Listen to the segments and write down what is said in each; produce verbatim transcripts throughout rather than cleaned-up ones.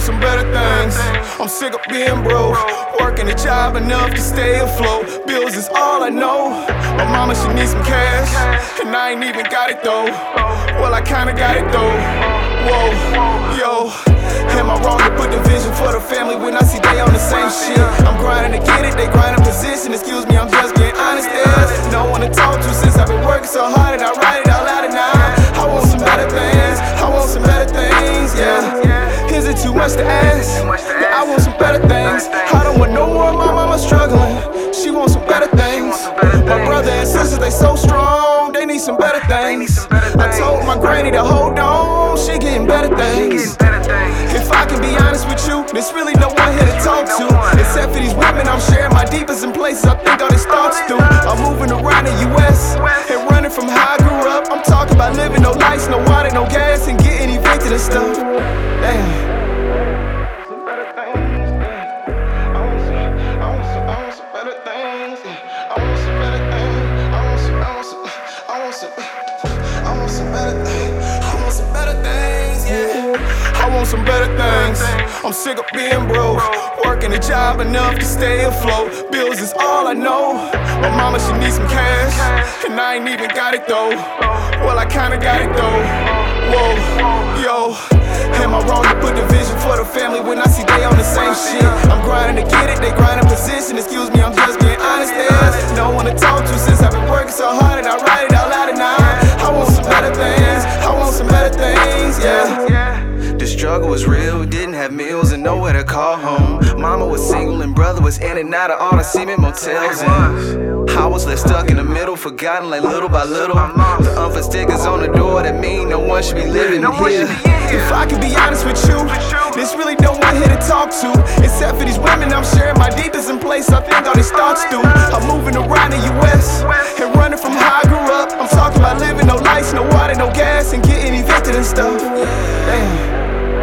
want some better things. I'm sick of being broke, working a job enough to stay afloat. Bills is all I know. My mama, she needs some cash, and I ain't even got it though. Well, I kinda got it though. Whoa, yo. Am I wrong to put the vision for the family when I see they on the same shit? I'm grinding to get it, they grinding position. Excuse me, I'm just being honest. There's no one to talk to since I've been working so hard, and I write it out loud. And now I want some better things. I want some better things, yeah. Is it too much to ask? Yeah, I want some better things. I don't want no more of my mama struggling. She wants some better things. My brother and sisters, they so strong, they need some better things. I told my granny to hold on, she getting better things. If I can be honest with you, there's really no one here to talk to, except for these women I'm sharing my deepest in places I think all these thoughts do. I'm moving around the U S and running from how I grew up. I'm talking about living no lights, no water, no gas, and getting evicted and stuff. Damn. I want some better things. I'm sick of being broke, working a job enough to stay afloat. Bills is all I know. My mama, she needs some cash, and I ain't even got it though. Well, I kinda got it though. Whoa, yo. Am I wrong to put the vision for the family when I see they on the same shit? I'm grinding to get it, they grinding position. Excuse me, I'm just being honest. There's no one to talk to since I've been working so hard, and I write it out loud. And now I want some better things. I want some better things, yeah. The struggle was real, didn't have meals and nowhere to call home. Mama was single and brother was in and out of all the cement motels. And I was left stuck in the middle, forgotten like little by little. The unfor stickers on the door that mean no one should be living here. If I can be honest with you, there's really no one here to talk to, except for these women I'm sharing my deepest in place I think all these thoughts do. I'm moving around the U S and running from how I grew up. I'm talking about living no lights, no water, no gas, and getting evicted and stuff. Damn.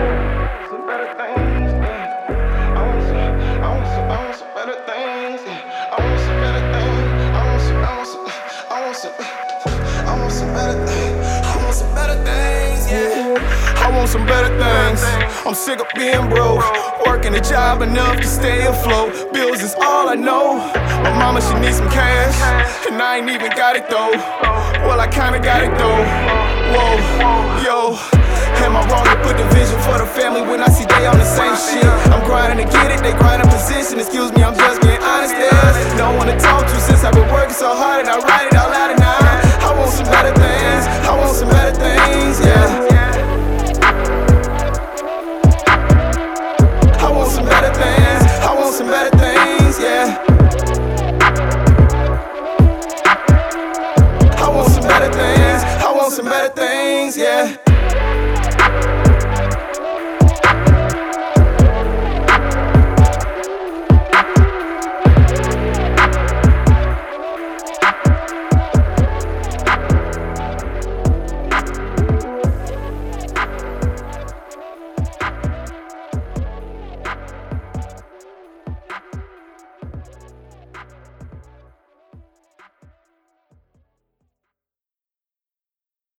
I want some better things. I'm sick of being broke, working a job enough to stay afloat. Bills is all I know. My mama, she needs some cash, and I ain't even got it though. Well, I kinda got it though. Whoa, yo. Am I wrong to put the vision for the family when I see they on the same shit? I'm grinding to get it, they grinding position. Excuse me, I'm just being honest. There's no one to talk to since I've been working so hard, and I write it out loud. And now I want some better things. I want some better things, yeah. I want some better things. I want some better things, yeah. I want some better things. I want some better things, yeah.